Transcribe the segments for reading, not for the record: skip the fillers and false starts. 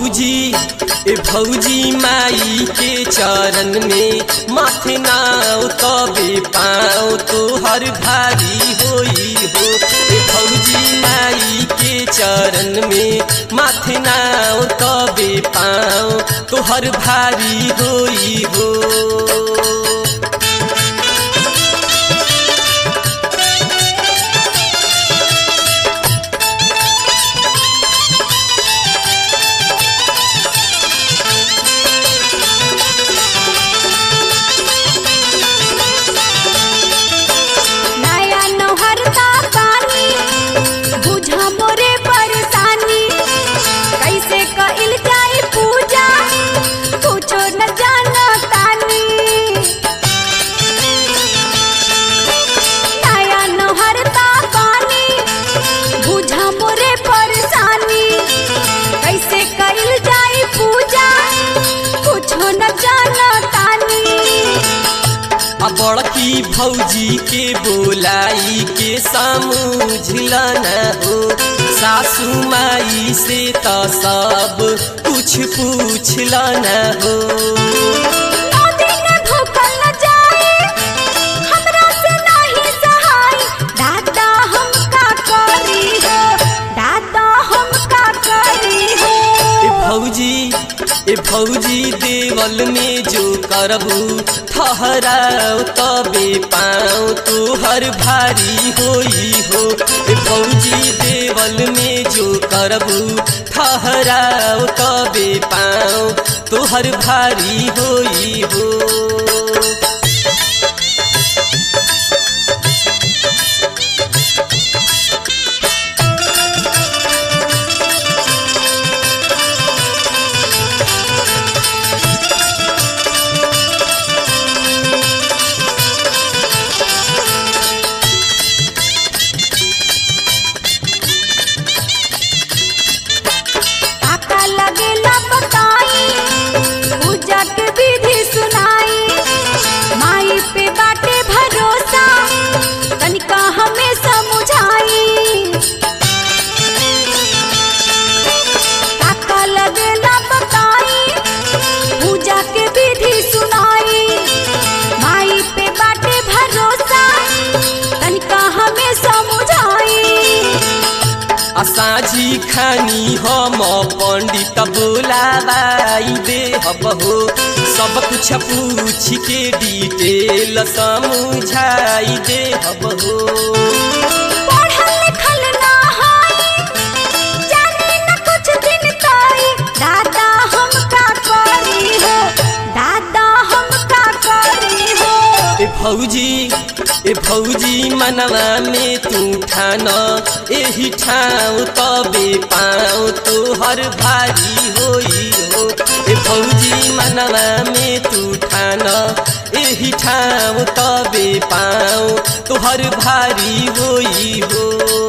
भौजी ए भौजी माई के चरण में माथे नाव तबे पाँव तोहर भारी होई हो। ए भौजी माई के चरण में माथे नाव तबे पाँव तोहर भारी होई हो। बड़की भौजी के बोलाई के समझला न हो। सासू माई से तो सब कुछ पूछला न हो। ए भौजी देवल में जो करबू ठहराओ तबे पाँव तोहर भारी होई हो। ए भौजी देवल में जो करबू ठहराओ तबे पाँव तोहर भारी होई हो। साझी खानी हम पंडित बोलावाई दे हो। सब कुछ पूछ के डिटेल समझाई दे हो। ए भौजी मनवा में तू ठान एही ठाव तबे पाँव तोहर भारी होई हो। ए भौजी मनवा में तू ठान एही ठाव तबे पाँव तोहर भारी होई हो।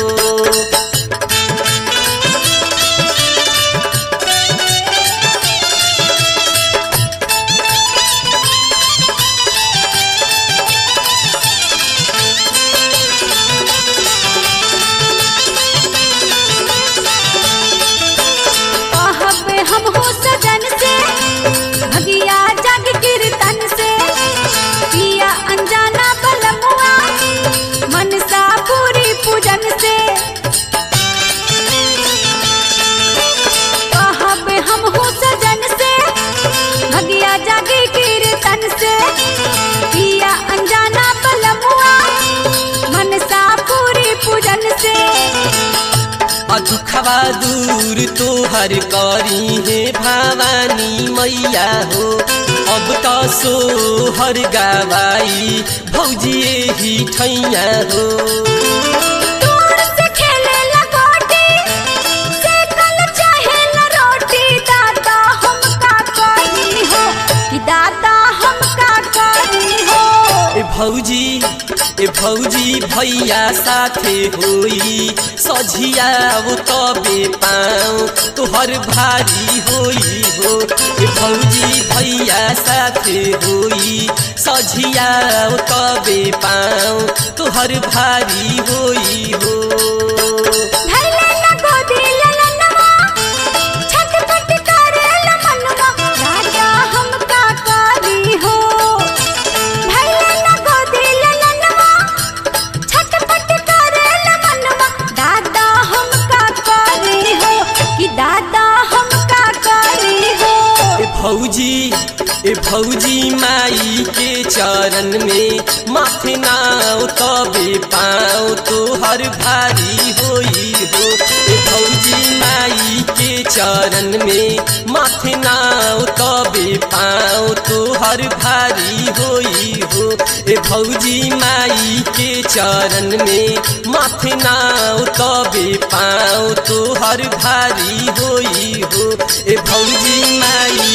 दुखवा दूर तोहर करी है भवानी मैया हो। अब तो सोहर गवाई भौजी ही ठैया हो। ए भौजी भैया साथे होई सझिया तबे पाँव तोहर भारी होई हो। ए भौजी भैया साथे होई सझिया तबे पाँव तोहर भारी होई हो। छटपट कर भौजी माई के चरण में माथे नाव तबे पाँव तोहर भारी होई हो। भौजी माई के चरण में माथे नाव तबे पाँव तोहर भारी होई हो। भौजी माई के चरण में माथे नाव तबे पाँव तोहर भारी होई हो। भौजी माई